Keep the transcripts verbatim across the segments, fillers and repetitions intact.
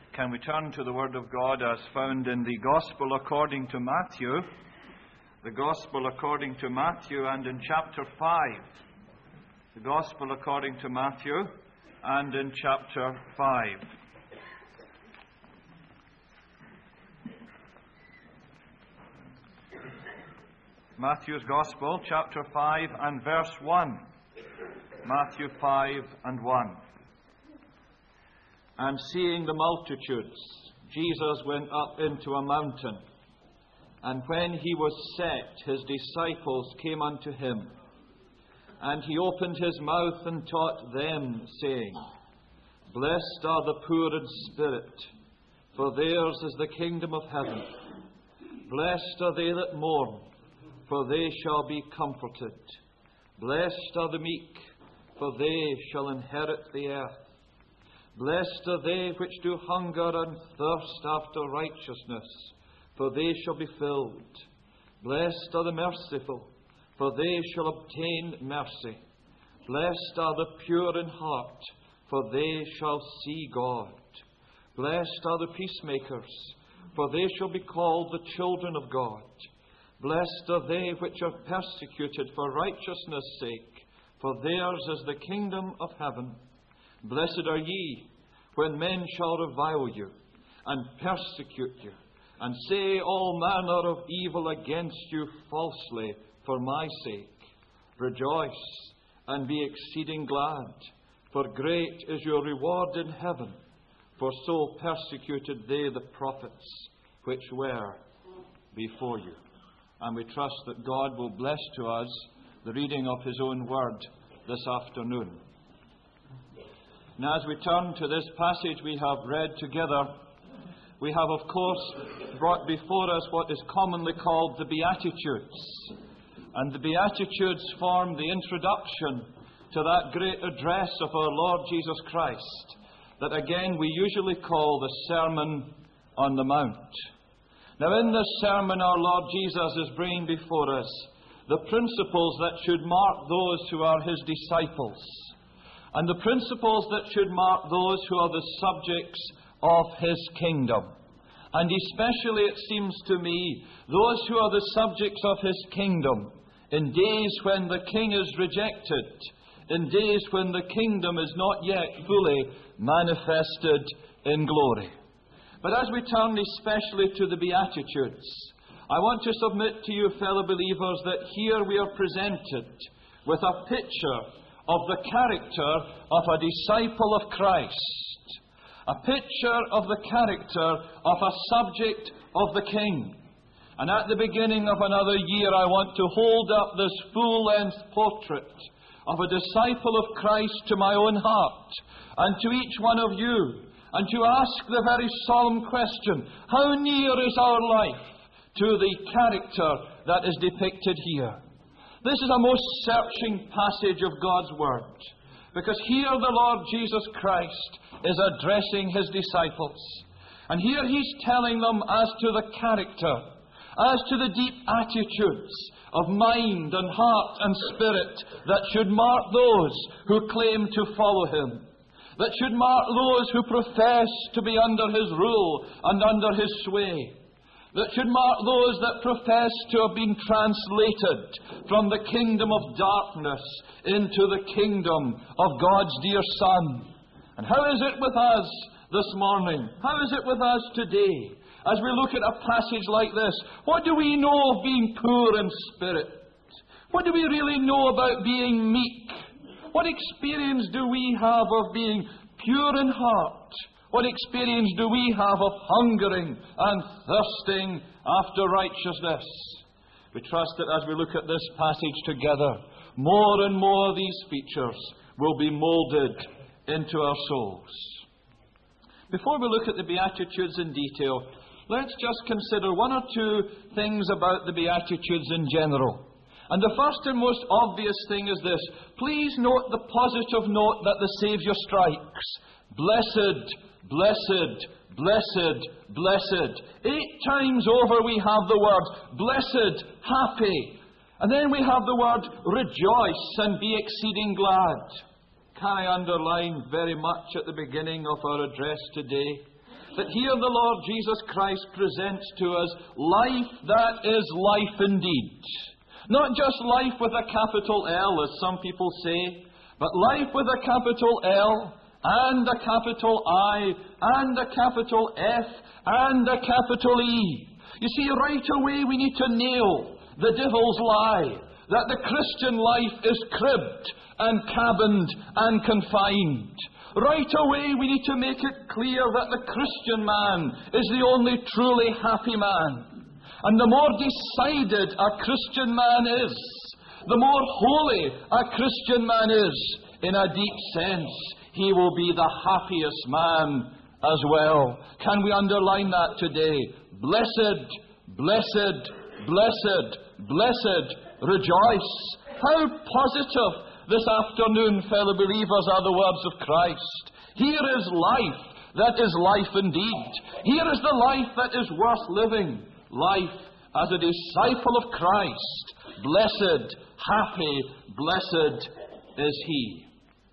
Can we turn to the Word of God as found in the Gospel according to Matthew? The Gospel according to Matthew and in chapter five. The Gospel according to Matthew and in chapter five. Matthew's Gospel, chapter five and verse one. Matthew five and one. And seeing the multitudes, Jesus went up into a mountain. And when he was set, his disciples came unto him. And he opened his mouth and taught them, saying, Blessed are the poor in spirit, for theirs is the kingdom of heaven. Blessed are they that mourn, for they shall be comforted. Blessed are the meek, for they shall inherit the earth. Blessed are they which do hunger and thirst after righteousness, for they shall be filled. Blessed are the merciful, for they shall obtain mercy. Blessed are the pure in heart, for they shall see God. Blessed are the peacemakers, for they shall be called the children of God. Blessed are they which are persecuted for righteousness' sake, for theirs is the kingdom of heaven. Blessed are ye, when men shall revile you, and persecute you, and say all manner of evil against you falsely for my sake. Rejoice, and be exceeding glad, for great is your reward in heaven, for so persecuted they the prophets which were before you. And we trust that God will bless to us the reading of His own word this afternoon. Now, as we turn to this passage we have read together, we have, of course, brought before us what is commonly called the Beatitudes. And the Beatitudes form the introduction to that great address of our Lord Jesus Christ, that again we usually call the Sermon on the Mount. Now, in this sermon, our Lord Jesus is bringing before us the principles that should mark those who are His disciples, and the principles that should mark those who are the subjects of His kingdom. And especially, it seems to me, those who are the subjects of His kingdom in days when the king is rejected, in days when the kingdom is not yet fully manifested in glory. But as we turn especially to the Beatitudes, I want to submit to you, fellow believers, that here we are presented with a picture of the character of a disciple of Christ, a picture of the character of a subject of the King. And at the beginning of another year, I want to hold up this full-length portrait of a disciple of Christ to my own heart and to each one of you, and to ask the very solemn question, how near is our life to the character that is depicted here? This is a most searching passage of God's Word, because here the Lord Jesus Christ is addressing His disciples. And here He's telling them as to the character, as to the deep attitudes of mind and heart and spirit that should mark those who claim to follow Him, that should mark those who profess to be under His rule and under His sway, that should mark those that profess to have been translated from the kingdom of darkness into the kingdom of God's dear Son. And how is it with us this morning? How is it with us today? As we look at a passage like this, what do we know of being poor in spirit? What do we really know about being meek? What experience do we have of being pure in heart? What experience do we have of hungering and thirsting after righteousness? We trust that as we look at this passage together, more and more of these features will be moulded into our souls. Before we look at the Beatitudes in detail, let's just consider one or two things about the Beatitudes in general. And the first and most obvious thing is this. Please note the positive note that the Saviour strikes. Blessed, blessed, blessed, blessed. Eight times over we have the word blessed, happy. And then we have the word rejoice and be exceeding glad. Can I underline very much at the beginning of our address today that here the Lord Jesus Christ presents to us life that is life indeed. Not just life with a capital L, as some people say, but life with a capital L, and a capital I, and a capital F, and a capital E. You see, right away we need to nail the devil's lie, that the Christian life is cribbed and cabined and confined. Right away we need to make it clear that the Christian man is the only truly happy man. And the more decided a Christian man is, the more holy a Christian man is, in a deep sense, he will be the happiest man as well. Can we underline that today? Blessed, blessed, blessed, blessed, rejoice. How positive this afternoon, fellow believers, are the words of Christ. Here is life that is life indeed. Here is the life that is worth living. Life as a disciple of Christ. Blessed, happy, blessed is he.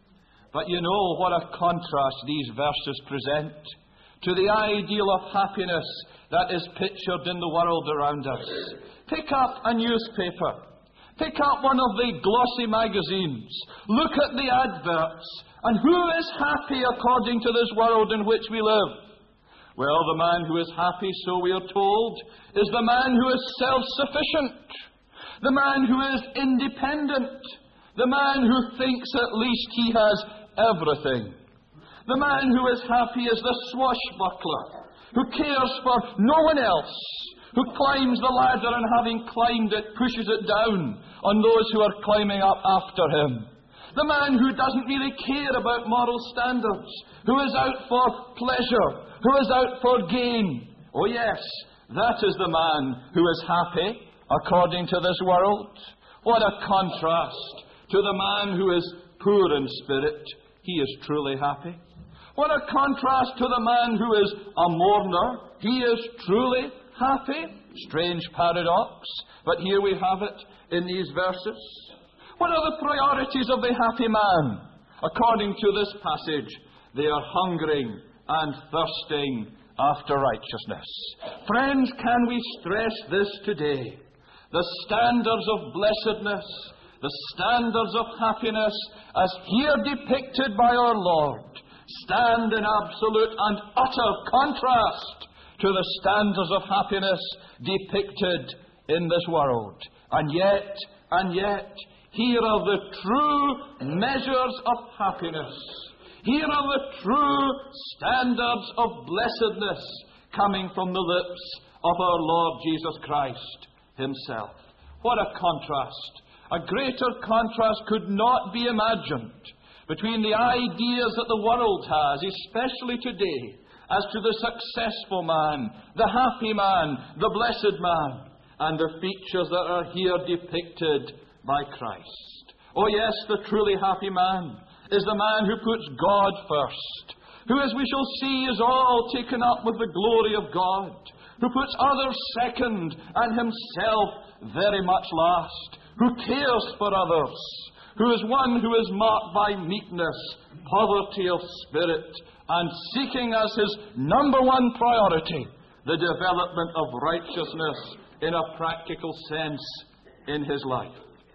But you know what a contrast these verses present to the ideal of happiness that is pictured in the world around us. Pick up a newspaper. Pick up one of the glossy magazines. Look at the adverts. And who is happy according to this world in which we live? Well, the man who is happy, so we are told, is the man who is self-sufficient. The man who is independent. The man who thinks at least he has everything. The man who is happy is the swashbuckler, who cares for no one else, who climbs the ladder and having climbed it, pushes it down on those who are climbing up after him. The man who doesn't really care about moral standards, who is out for pleasure, who is out for gain. Oh yes, that is the man who is happy according to this world. What a contrast to the man who is poor in spirit. He is truly happy. What a contrast to the man who is a mourner. He is truly happy. Strange paradox, but here we have it in these verses. What are the priorities of the happy man? According to this passage, they are hungering and thirsting after righteousness. Friends, can we stress this today? The standards of blessedness, the standards of happiness, as here depicted by our Lord, stand in absolute and utter contrast to the standards of happiness depicted in this world. And yet, and yet, here are the true measures of happiness. Here are the true standards of blessedness coming from the lips of our Lord Jesus Christ himself. What a contrast! A greater contrast could not be imagined between the ideas that the world has, especially today, as to the successful man, the happy man, the blessed man, and the features that are here depicted by Christ. Oh yes, the truly happy man is the man who puts God first, who, as we shall see, is all taken up with the glory of God, who puts others second and himself very much last, who cares for others, who is one who is marked by meekness, poverty of spirit, and seeking as his number one priority the development of righteousness in a practical sense in his life.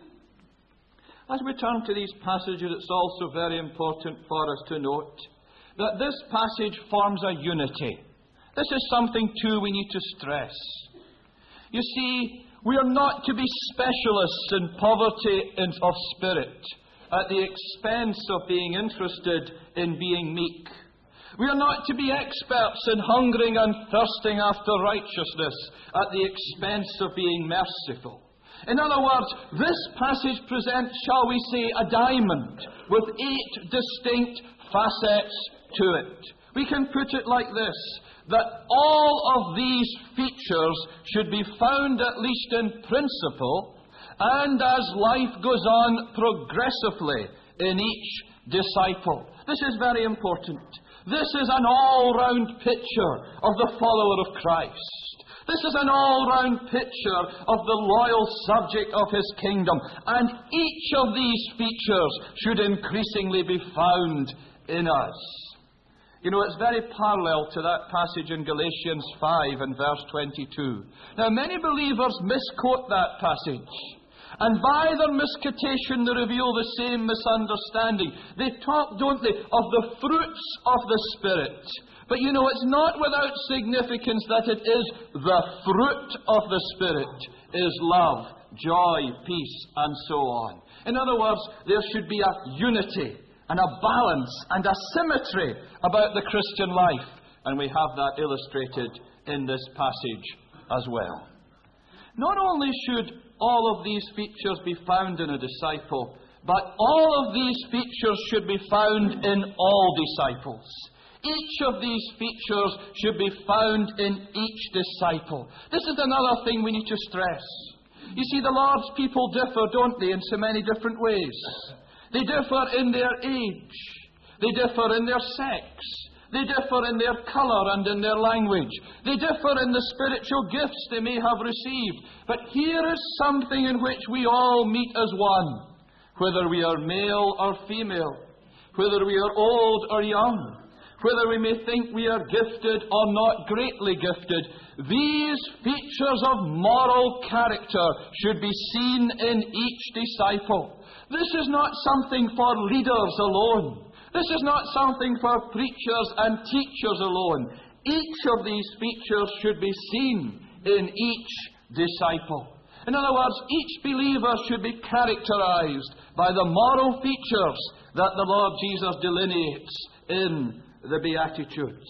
As we turn to these passages, it's also very important for us to note that this passage forms a unity. This is something, too, we need to stress. You see, we are not to be specialists in poverty of spirit at the expense of being interested in being meek. We are not to be experts in hungering and thirsting after righteousness at the expense of being merciful. In other words, this passage presents, shall we say, a diamond with eight distinct facets to it. We can put it like this, that all of these features should be found, at least in principle, and as life goes on progressively in each disciple. This is very important. This is an all-round picture of the follower of Christ. This is an all-round picture of the loyal subject of his kingdom. And each of these features should increasingly be found in us. You know, it's very parallel to that passage in Galatians five and verse twenty-two. Now, many believers misquote that passage. And by their misquotation, they reveal the same misunderstanding. They talk, don't they, of the fruits of the Spirit. But you know, it's not without significance that it is the fruit of the Spirit is love, joy, peace, and so on. In other words, there should be a unity and a balance and a symmetry about the Christian life. And we have that illustrated in this passage as well. Not only should all of these features be found in a disciple, but all of these features should be found in all disciples. Each of these features should be found in each disciple. This is another thing we need to stress. You see, the Lord's people differ, don't they, in so many different ways. They differ in their age. They differ in their sex. They differ in their colour and in their language. They differ in the spiritual gifts they may have received. But here is something in which we all meet as one. Whether we are male or female, whether we are old or young, whether we may think we are gifted or not greatly gifted, these features of moral character should be seen in each disciple. This is not something for leaders alone. This is not something for preachers and teachers alone. Each of these features should be seen in each disciple. In other words, each believer should be characterized by the moral features that the Lord Jesus delineates in the Beatitudes.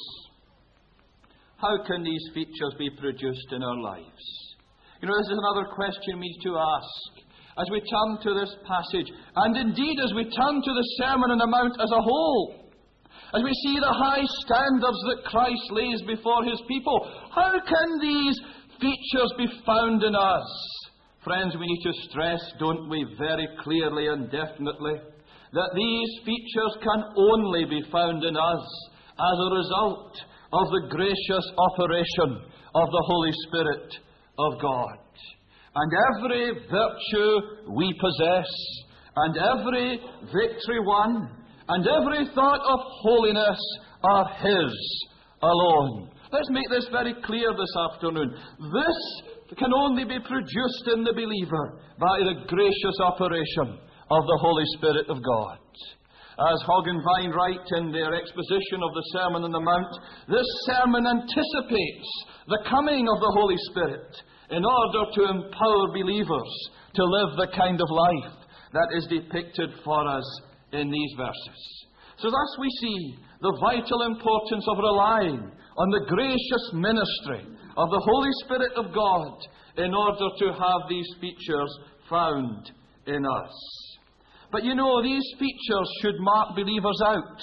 How can these features be produced in our lives? You know, this is another question we need to ask as we turn to this passage, and indeed as we turn to the Sermon on the Mount as a whole. As we see the high standards that Christ lays before His people, how can these features be found in us? Friends, we need to stress, don't we, very clearly and definitely, that these features can only be found in us as a result of the gracious operation of the Holy Spirit of God. And every virtue we possess, and every victory won, and every thought of holiness are His alone. Let's make this very clear this afternoon. This can only be produced in the believer by the gracious operation of the Holy Spirit of God. As Hogg and Vine write in their exposition of the Sermon on the Mount, this sermon anticipates the coming of the Holy Spirit in order to empower believers to live the kind of life that is depicted for us in these verses. So thus we see the vital importance of relying on the gracious ministry of the Holy Spirit of God in order to have these features found in us. But you know, these features should mark believers out.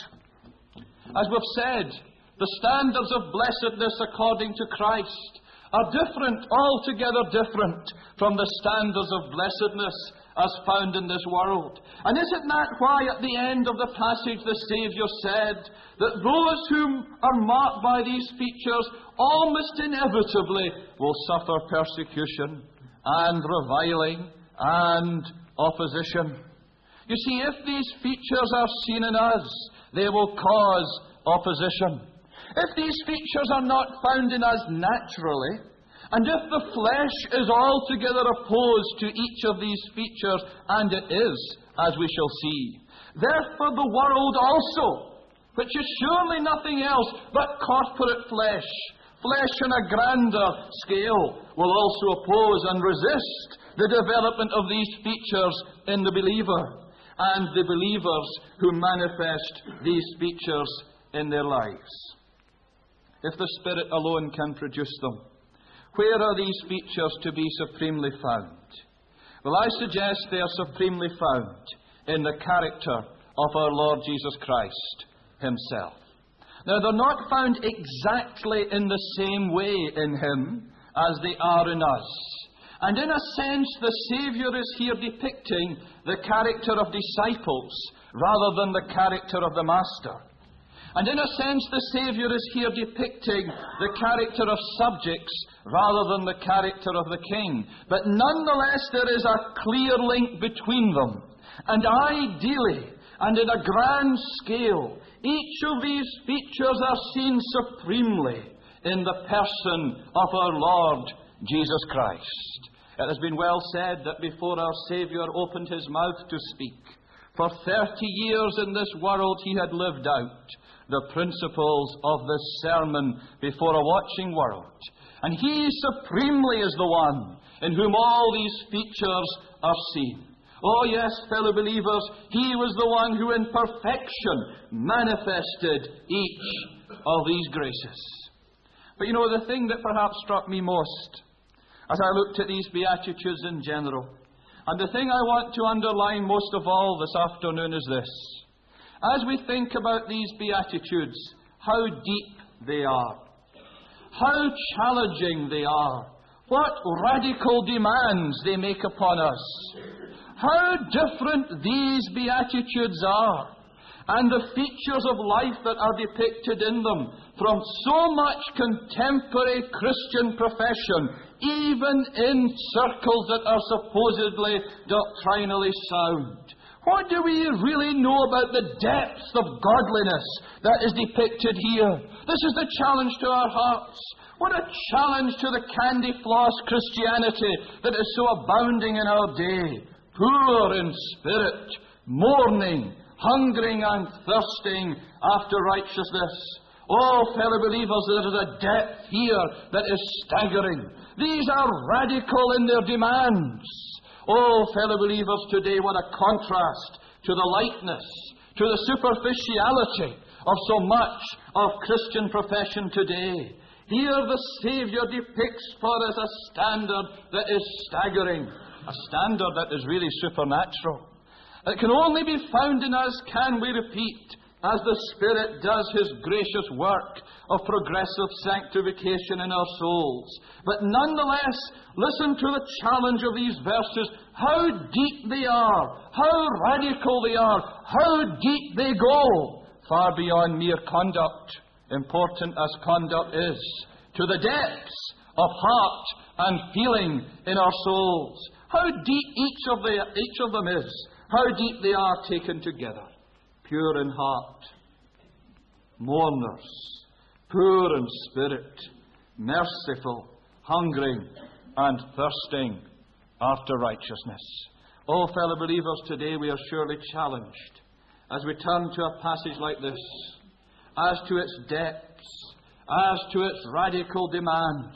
As we've said, the standards of blessedness according to Christ are different, altogether different from the standards of blessedness as found in this world. And isn't that why at the end of the passage the Saviour said that those who are marked by these features almost inevitably will suffer persecution and reviling and opposition? You see, if these features are seen in us, they will cause opposition. If these features are not found in us naturally, and if the flesh is altogether opposed to each of these features, and it is, as we shall see, therefore the world also, which is surely nothing else but corporate flesh, flesh on a grander scale, will also oppose and resist the development of these features in the believer and the believers who manifest these features in their lives. If the Spirit alone can produce them, where are these features to be supremely found? Well, I suggest they are supremely found in the character of our Lord Jesus Christ Himself. Now, they're not found exactly in the same way in Him as they are in us. And in a sense, the Saviour is here depicting the character of disciples rather than the character of the Master. And in a sense, the Saviour is here depicting the character of subjects rather than the character of the King. But nonetheless, there is a clear link between them. And ideally, and in a grand scale. Each of these features are seen supremely in the person of our Lord Jesus Christ. It has been well said that before our Saviour opened his mouth to speak, for thirty years in this world he had lived out the principles of this sermon before a watching world. And he supremely is the one in whom all these features are seen. Oh yes, fellow believers, he was the one who in perfection manifested each of these graces. But you know, the thing that perhaps struck me most as I looked at these Beatitudes in general, and the thing I want to underline most of all this afternoon is this. As we think about these Beatitudes, how deep they are, how challenging they are, what radical demands they make upon us, how different these Beatitudes are, and the features of life that are depicted in them from so much contemporary Christian profession, even in circles that are supposedly doctrinally sound. What do we really know about the depths of godliness that is depicted here? This is the challenge to our hearts. What a challenge to the candy-floss Christianity that is so abounding in our day. Poor in spirit, mourning, hungering and thirsting after righteousness. Oh, fellow believers, there is a depth here that is staggering. These are radical in their demands. Oh, fellow believers, today what a contrast to the lightness, to the superficiality of so much of Christian profession today. Here the Saviour depicts for us a standard that is staggering, a standard that is really supernatural. It can only be found in us, can we repeat, as the Spirit does his gracious work of progressive sanctification in our souls. But nonetheless, listen to the challenge of these verses, how deep they are, how radical they are, how deep they go, far beyond mere conduct, important as conduct is, to the depths of heart and feeling in our souls. How deep each of, the, each of them is, how deep they are taken together. Pure in heart, mourners, poor in spirit, merciful, hungering and thirsting after righteousness. Oh, fellow believers, today we are surely challenged as we turn to a passage like this, as to its depths, as to its radical demands,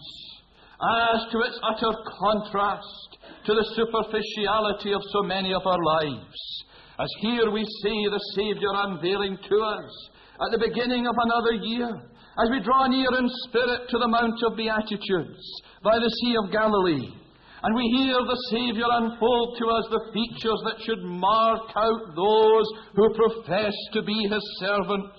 as to its utter contrast to the superficiality of so many of our lives. As here we see the Saviour unveiling to us at the beginning of another year, as we draw near in spirit to the Mount of Beatitudes by the Sea of Galilee, and we hear the Saviour unfold to us the features that should mark out those who profess to be his servants.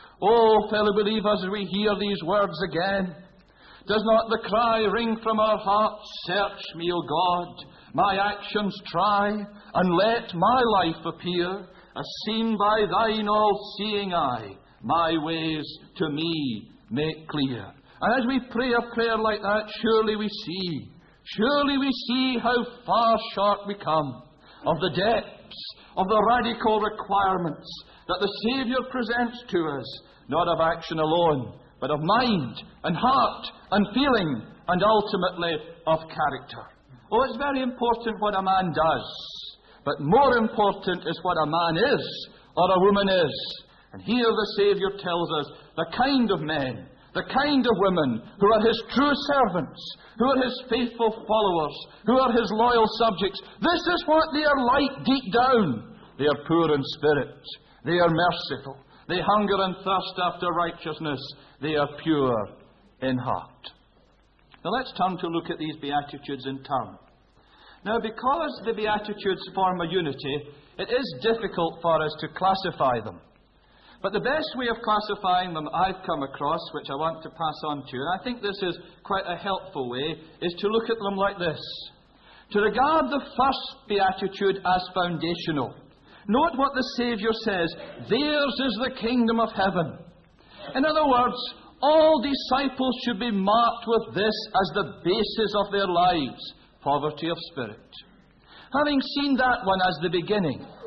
Oh, fellow believers, as we hear these words again, does not the cry ring from our hearts, search me, O God, my actions try, and let my life appear, as seen by thine all-seeing eye, my ways to me make clear. And as we pray a prayer like that, surely we see, surely we see how far short we come of the depths of the radical requirements that the Saviour presents to us, not of action alone, but of mind and heart and feeling and ultimately of character. Oh, it's very important what a man does, but more important is what a man is or a woman is. And here the Saviour tells us the kind of men, the kind of women who are his true servants, who are his faithful followers, who are his loyal subjects. This is what they are like deep down. They are poor in spirit. They are merciful. They hunger and thirst after righteousness. They are pure in heart. Now let's turn to look at these Beatitudes in turn. Now, because the Beatitudes form a unity, it is difficult for us to classify them. But the best way of classifying them I've come across, which I want to pass on to you, and I think this is quite a helpful way, is to look at them like this. To regard the first Beatitude as foundational. Note what the Saviour says, theirs is the kingdom of heaven. In other words, all disciples should be marked with this as the basis of their lives, poverty of spirit. Having seen that one as the beginning,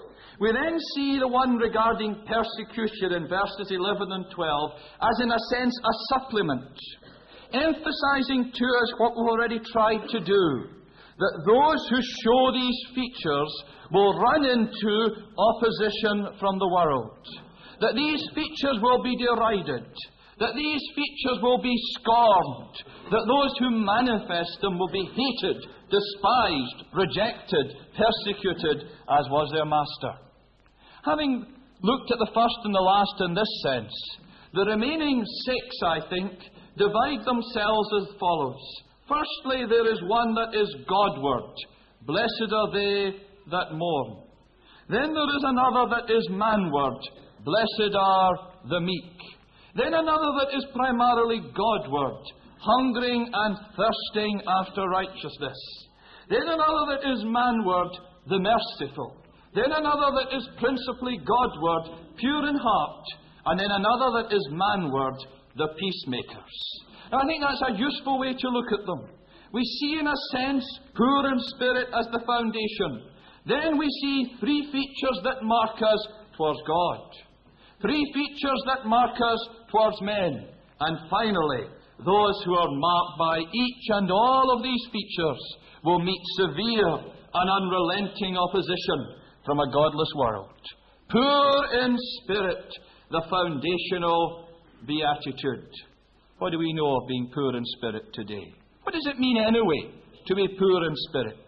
We then see the one regarding persecution in verses eleven and twelve as, in a sense, a supplement, emphasizing to us what we've already tried to do, that those who show these features will run into opposition from the world, that these features will be derided, that these features will be scorned, that those who manifest them will be hated, despised, rejected, persecuted, as was their master. Having looked at the first and the last in this sense, the remaining six, I think, divide themselves as follows. Firstly, there is one that is Godward. Blessed are they that mourn. Then there is another that is manward. Blessed are the meek. Then another that is primarily Godward, hungering and thirsting after righteousness. Then another that is manward, the merciful. Then another that is principally Godward, pure in heart. And then another that is manward, the peacemakers. Now, I think that's a useful way to look at them. We see, in a sense, poor in spirit as the foundation. Then we see three features that mark us towards God. Three features that mark us towards men. And finally, those who are marked by each and all of these features will meet severe and unrelenting opposition from a godless world. Poor in spirit, the foundational beatitude. What do we know of being poor in spirit today? What does it mean anyway to be poor in spirit?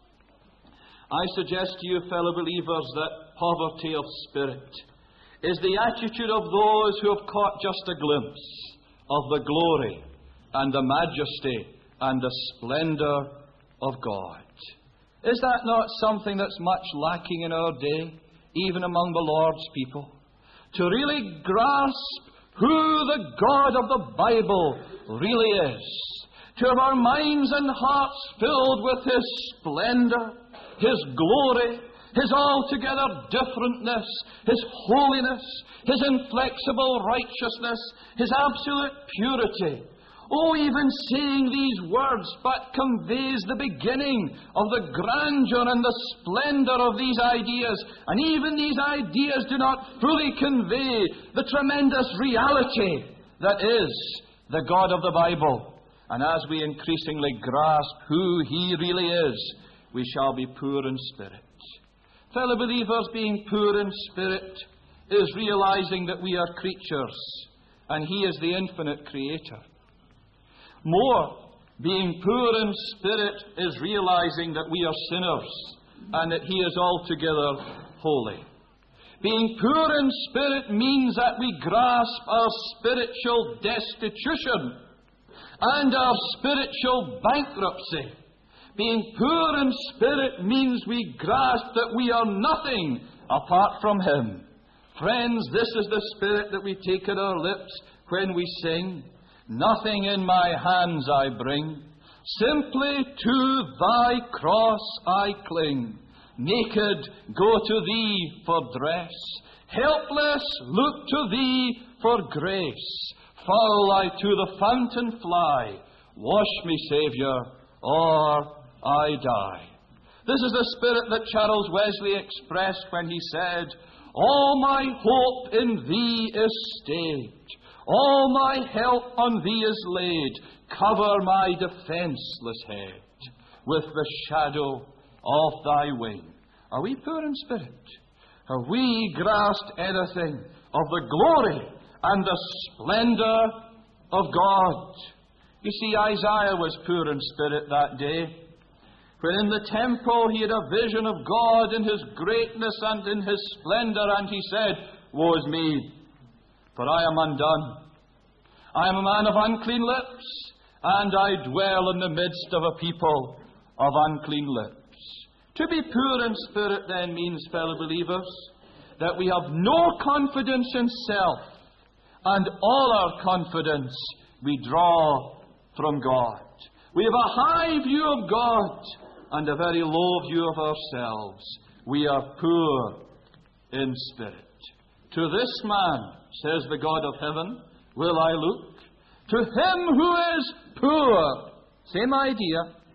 I suggest to you, fellow believers, that poverty of spirit is the attitude of those who have caught just a glimpse of the glory and the majesty and the splendor of God. Is that not something that's much lacking in our day, even among the Lord's people? To really grasp who the God of the Bible really is. To have our minds and hearts filled with His splendor, His glory, His altogether differentness, His holiness, His inflexible righteousness, His absolute purity. Oh, even saying these words but conveys the beginning of the grandeur and the splendor of these ideas. And even these ideas do not fully convey the tremendous reality that is the God of the Bible. And as we increasingly grasp who He really is, we shall be poor in spirit. Fellow believers, being poor in spirit is realizing that we are creatures and He is the infinite Creator. More, being poor in spirit is realizing that we are sinners and that He is altogether holy. Being poor in spirit means that we grasp our spiritual destitution and our spiritual bankruptcy. Being poor in spirit means we grasp that we are nothing apart from Him. Friends, this is the spirit that we take at our lips when we sing. Nothing in my hands I bring, simply to Thy cross I cling. Naked, go to Thee for dress. Helpless, look to Thee for grace. Foul I to the fountain fly. Wash me, Saviour, or I die. This is the spirit that Charles Wesley expressed when he said, all my hope in Thee is stayed. All my help on Thee is laid. Cover my defenceless head with the shadow of Thy wing. Are we poor in spirit? Have we grasped anything of the glory and the splendor of God? You see, Isaiah was poor in spirit that day, when in the temple he had a vision of God in His greatness and in His splendor, and he said, woe is me, for I am undone. I am a man of unclean lips, and I dwell in the midst of a people of unclean lips. To be poor in spirit then means, fellow believers, that we have no confidence in self, and all our confidence we draw from God. We have a high view of God and a very low view of ourselves. We are poor in spirit. To this man, says the God of heaven, will I look. To him who is poor, same idea,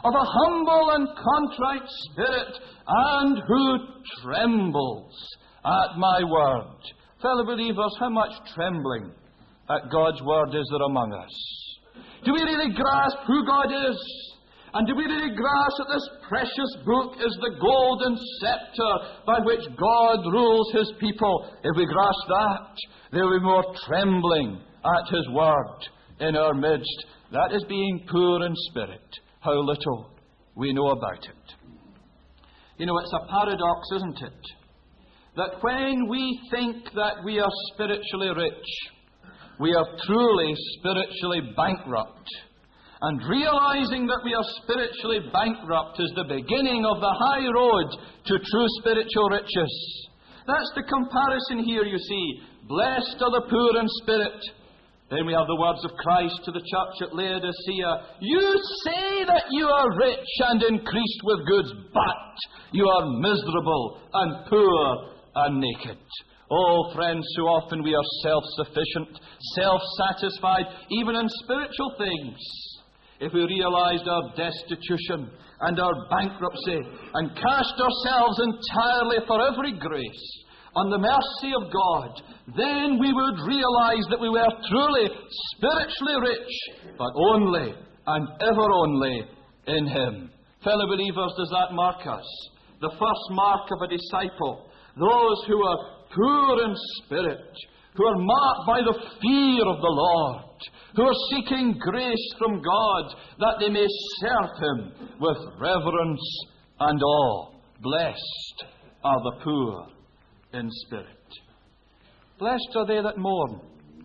of a humble and contrite spirit, and who trembles at my word. Fellow believers, how much trembling at God's word is there among us? Do we really grasp who God is? And do we really grasp that this precious book is the golden scepter by which God rules His people? If we grasp that, there will be more trembling at His word in our midst. That is being poor in spirit. How little we know about it. You know, it's a paradox, isn't it? That when we think that we are spiritually rich, we are truly spiritually bankrupt. And realizing that we are spiritually bankrupt is the beginning of the high road to true spiritual riches. That's the comparison here, you see. Blessed are the poor in spirit. Then we have the words of Christ to the church at Laodicea. You say that you are rich and increased with goods, but you are miserable and poor and naked. Oh, friends, so often we are self-sufficient, self-satisfied, even in spiritual things. If we realized our destitution and our bankruptcy and cast ourselves entirely for every grace on the mercy of God, then we would realize that we were truly spiritually rich, but only and ever only in Him. Fellow believers, does that mark us? The first mark of a disciple, those who are poor in spirit, who are marked by the fear of the Lord, who are seeking grace from God that they may serve Him with reverence and awe. Blessed are the poor in spirit. Blessed are they that mourn.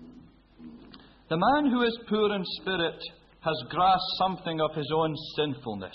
The man who is poor in spirit has grasped something of his own sinfulness.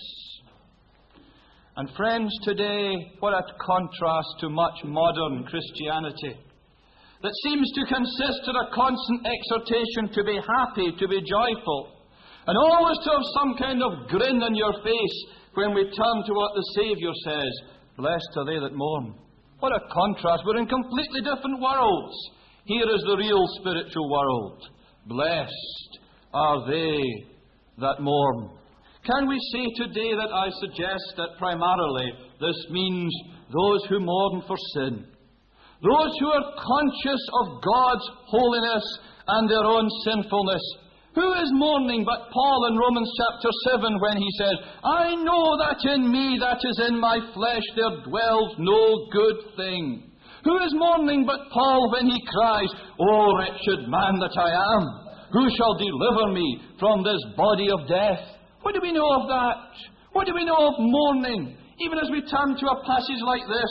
And friends, today, what a contrast to much modern Christianity that seems to consist in a constant exhortation to be happy, to be joyful, and always to have some kind of grin on your face when we turn to what the Saviour says. Blessed are they that mourn. What a contrast. We're in completely different worlds. Here is the real spiritual world. Blessed are they that mourn. Can we say today that I suggest that primarily this means those who mourn for sin? Those who are conscious of God's holiness and their own sinfulness. Who is mourning but Paul in Romans chapter seven when he says, I know that in me, that is in my flesh, there dwells no good thing. Who is mourning but Paul when he cries, O wretched man that I am, who shall deliver me from this body of death? What do we know of that? What do we know of mourning? Even as we turn to a passage like this,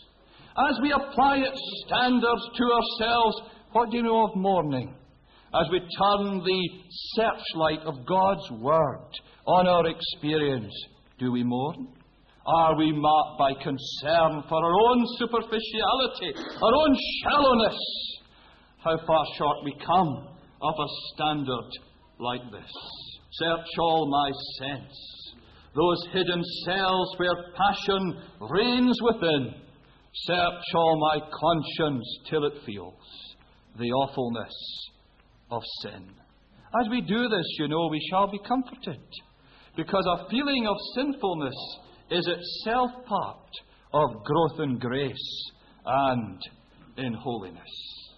as we apply its standards to ourselves, what do you know of mourning? As we turn the searchlight of God's Word on our experience, do we mourn? Are we marked by concern for our own superficiality, our own shallowness? How far short we come of a standard like this. Search all my sense, those hidden cells where passion reigns within. Search all my conscience till it feels the awfulness of sin. As we do this, you know, we shall be comforted, because a feeling of sinfulness is itself part of growth in grace and in holiness.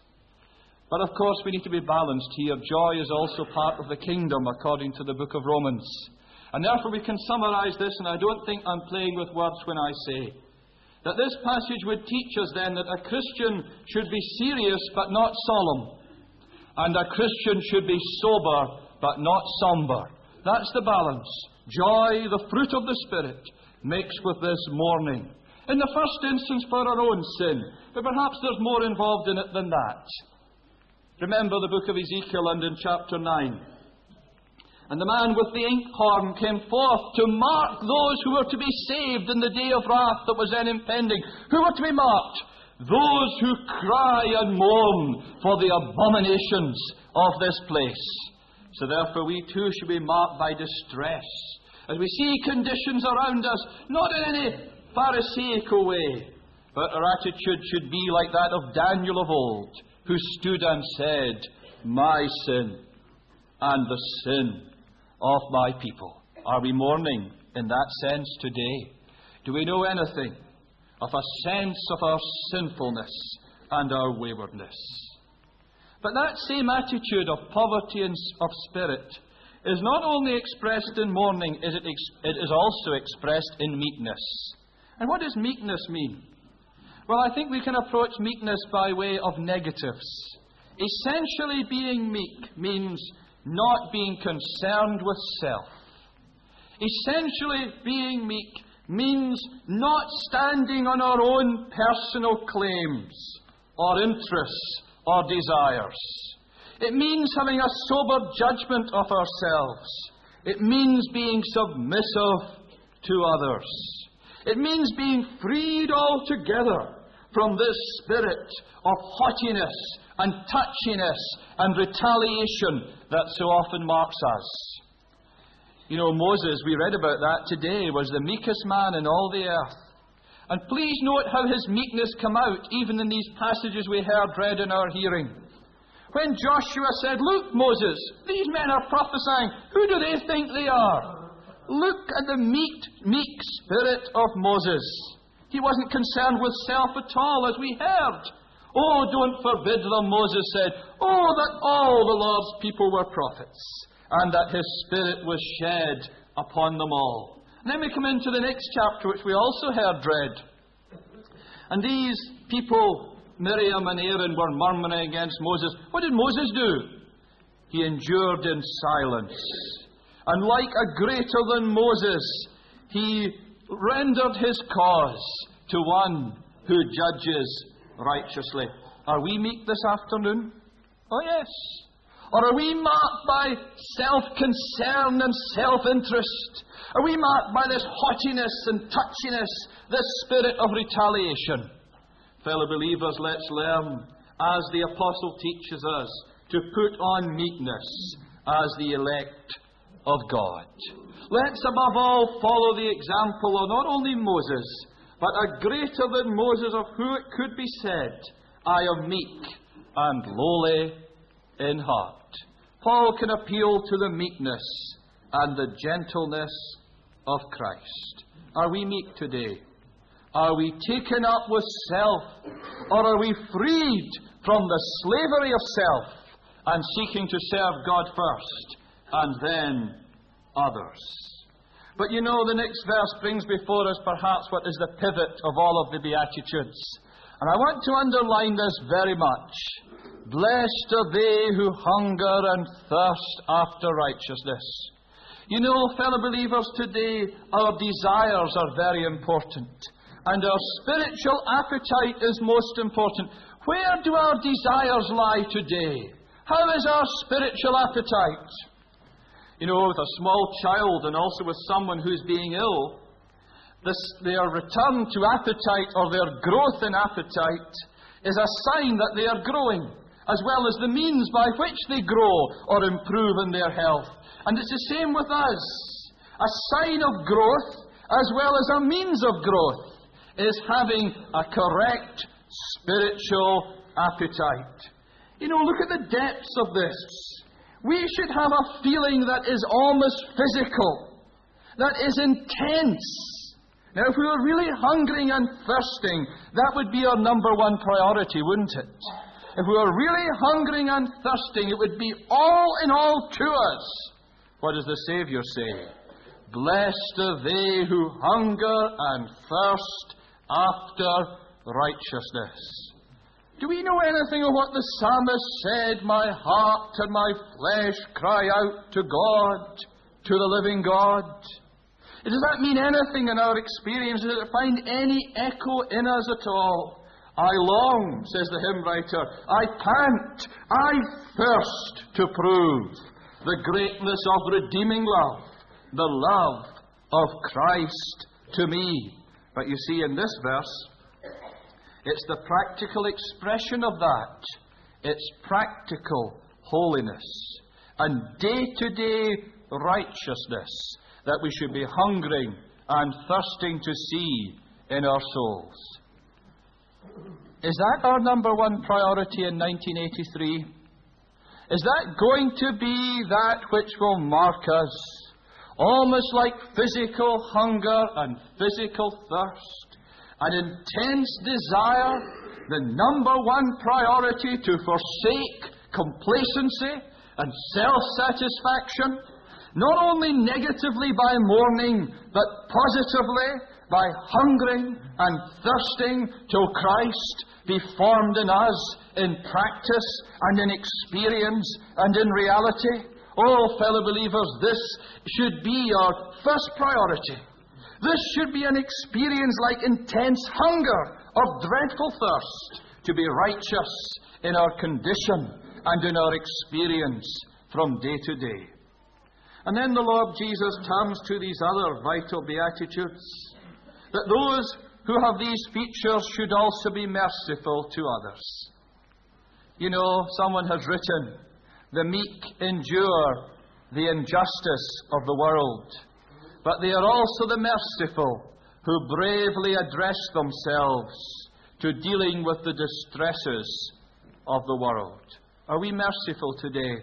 But of course we need to be balanced here. Joy is also part of the kingdom according to the book of Romans. And therefore we can summarize this, and I don't think I'm playing with words when I say that this passage would teach us then that a Christian should be serious but not solemn, and a Christian should be sober but not somber. That's the balance. Joy, the fruit of the Spirit, mixed with this mourning. In the first instance for our own sin, but perhaps there's more involved in it than that. Remember the book of Ezekiel, and in chapter nine. And the man with the inkhorn came forth to mark those who were to be saved in the day of wrath that was then impending. Who were to be marked? Those who cry and mourn for the abominations of this place. So therefore we too should be marked by distress, as we see conditions around us, not in any pharisaical way, but our attitude should be like that of Daniel of old, who stood and said, my sin and the sin of my people. Are we mourning in that sense today? Do we know anything of a sense of our sinfulness and our waywardness? But that same attitude of poverty and of spirit is not only expressed in mourning, it is also expressed in meekness. And what does meekness mean? Well, I think we can approach meekness by way of negatives. Essentially, being meek means not being concerned with self. Essentially, being meek means not standing on our own personal claims or interests or desires. It means having a sober judgment of ourselves. It means being submissive to others. It means being freed altogether from this spirit of haughtiness and touchiness and retaliation that so often marks us. You know, Moses, we read about that today, was the meekest man in all the earth. And please note how his meekness came out, even in these passages we heard read in our hearing. When Joshua said, "Look, Moses, these men are prophesying. Who do they think they are?" Look at the meek, meek spirit of Moses. He wasn't concerned with self at all, as we heard. "Oh, don't forbid them," Moses said. "Oh, that all the Lord's people were prophets, and that his Spirit was shed upon them all." And then we come into the next chapter, which we also heard read. And these people, Miriam and Aaron, were murmuring against Moses. What did Moses do? He endured in silence. And like a greater than Moses, he rendered his cause to one who judges righteously. Are we meek this afternoon? Oh, yes. Or are we marked by self-concern and self-interest? Are we marked by this haughtiness and touchiness, this spirit of retaliation? Fellow believers, let's learn, as the Apostle teaches us, to put on meekness as the elect of God. Let's above all follow the example of not only Moses, but a greater than Moses, of who it could be said, "I am meek and lowly in heart." Paul can appeal to the meekness and the gentleness of Christ. Are we meek today? Are we taken up with self? Or are we freed from the slavery of self and seeking to serve God first and then others? But you know, the next verse brings before us perhaps what is the pivot of all of the Beatitudes. And I want to underline this very much. Blessed are they who hunger and thirst after righteousness. You know, fellow believers, today our desires are very important. And our spiritual appetite is most important. Where do our desires lie today? How is our spiritual appetite? You know, with a small child and also with someone who's being ill, this, their return to appetite or their growth in appetite is a sign that they are growing, as well as the means by which they grow or improve in their health. And it's the same with us. A sign of growth, as well as a means of growth, is having a correct spiritual appetite. You know, look at the depths of this. We should have a feeling that is almost physical, that is intense. Now, if we were really hungering and thirsting, that would be our number one priority, wouldn't it? If we were really hungering and thirsting, it would be all in all to us. What does the Saviour say? Blessed are they who hunger and thirst after righteousness. Do we know anything of what the psalmist said? My heart and my flesh cry out to God, to the living God. Does that mean anything in our experience? Does it find any echo in us at all? I long, says the hymn writer, I pant, I thirst to prove the greatness of redeeming love, the love of Christ to me. But you see, in this verse, it's the practical expression of that. It's practical holiness and day-to-day righteousness that we should be hungering and thirsting to see in our souls. Is that our number one priority in nineteen eighty-three? Is that going to be that which will mark us? almost like physical hunger and physical thirst, an intense desire, the number one priority to forsake complacency and self-satisfaction, not only negatively by mourning, but positively by hungering and thirsting till Christ be formed in us in practice and in experience and in reality. Oh, fellow believers, this should be our first priority. This should be an experience like intense hunger or dreadful thirst to be righteous in our condition and in our experience from day to day. And then the Lord Jesus turns to these other vital beatitudes, that those who have these features should also be merciful to others. You know, someone has written, the meek endure the injustice of the world, but they are also the merciful who bravely address themselves to dealing with the distresses of the world. Are we merciful today?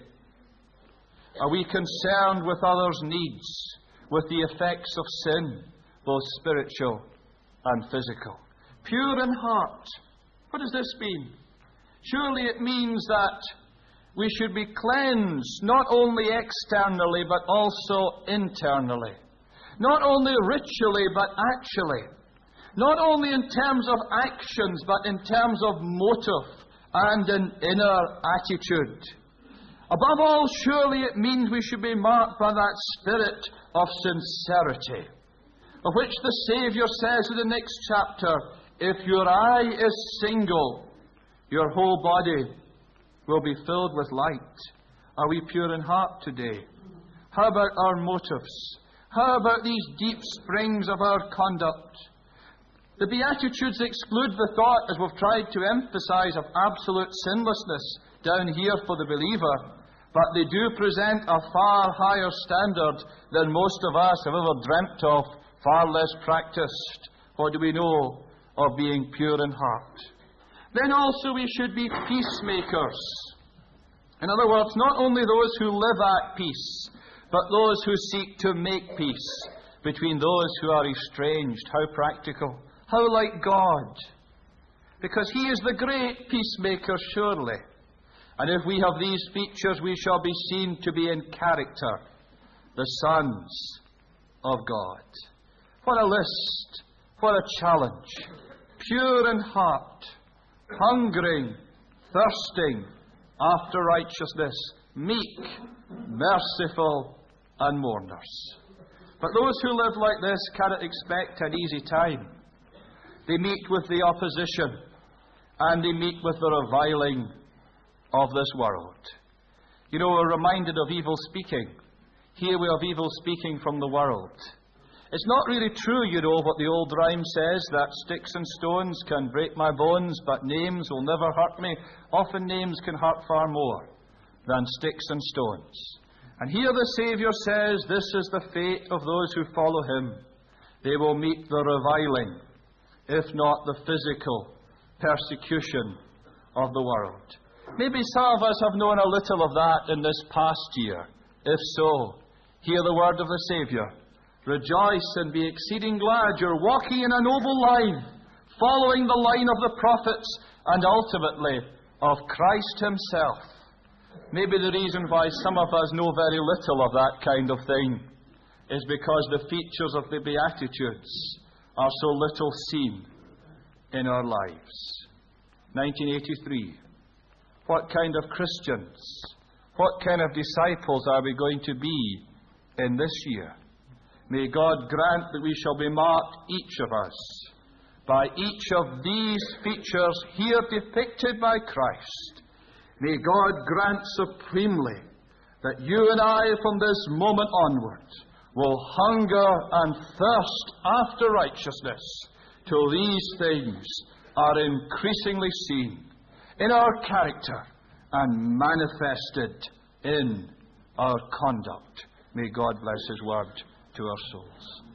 Are we concerned with others' needs, with the effects of sin, both spiritual and physical? Pure in heart. What does this mean? Surely it means that we should be cleansed, not only externally, but also internally. Not only ritually, but actually. Not only in terms of actions, but in terms of motive and an inner attitude. Above all, surely it means we should be marked by that spirit of sincerity, of which the Saviour says in the next chapter, if your eye is single, your whole body will be filled with light. Are we pure in heart today? How about our motives? How about these deep springs of our conduct? The Beatitudes exclude the thought, as we've tried to emphasize, of absolute sinlessness down here for the believer, but they do present a far higher standard than most of us have ever dreamt of, far less practiced. What do we know of being pure in heart? Then also we should be peacemakers. In other words, not only those who live at peace, but those who seek to make peace between those who are estranged. How practical. How like God. Because He is the great peacemaker, surely. And if we have these features, we shall be seen to be in character the sons of God. What a list. What a challenge. Pure in heart, hungering, thirsting after righteousness, meek, merciful, and mourners. But those who live like this cannot expect an easy time. They meet with the opposition, and they meet with the reviling of this world. You know, we're reminded of evil speaking. Here we have evil speaking from the world. It's not really true, you know, what the old rhyme says, that sticks and stones can break my bones, but names will never hurt me. Often names can hurt far more than sticks and stones. And here the Saviour says this is the fate of those who follow Him. They will meet the reviling, if not the physical persecution of the world. Maybe some of us have known a little of that in this past year. If so, hear the word of the Saviour. Rejoice and be exceeding glad you're walking in a noble line, following the line of the prophets and ultimately of Christ Himself. Maybe the reason why some of us know very little of that kind of thing is because the features of the Beatitudes are so little seen in our lives. nineteen eighty-three. What kind of Christians, what kind of disciples are we going to be in this year? May God grant that we shall be marked, each of us, by each of these features here depicted by Christ. May God grant supremely that you and I from this moment onward will hunger and thirst after righteousness till these things are increasingly seen in our character and manifested in our conduct. May God bless His word to our souls.